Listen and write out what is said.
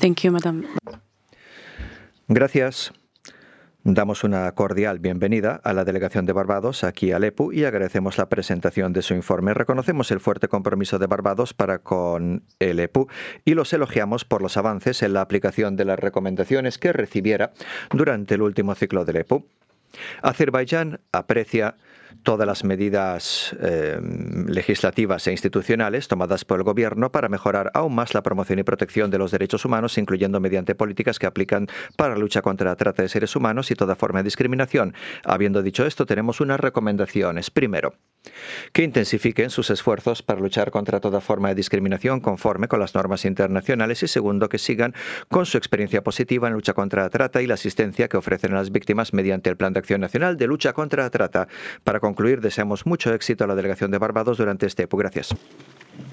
Thank you, Madam. Gracias. Damos una cordial bienvenida a la delegación de Barbados aquí al EPU y agradecemos la presentación de su informe. Reconocemos el fuerte compromiso de Barbados para con el EPU y los elogiamos por los avances en la aplicación de las recomendaciones que recibiera durante el último ciclo del EPU. Azerbaiyán aprecia todas las medidas legislativas e institucionales tomadas por el Gobierno para mejorar aún más la promoción y protección de los derechos humanos, incluyendo mediante políticas que aplican para la lucha contra la trata de seres humanos y toda forma de discriminación. Habiendo dicho esto, tenemos unas recomendaciones. Primero, que intensifiquen sus esfuerzos para luchar contra toda forma de discriminación conforme con las normas internacionales y segundo, que sigan con su experiencia positiva en lucha contra la trata y la asistencia que ofrecen a las víctimas mediante el Plan de Acción Nacional de Lucha contra la Trata. Para concluir, deseamos mucho éxito a la delegación de Barbados durante este EPU. Gracias.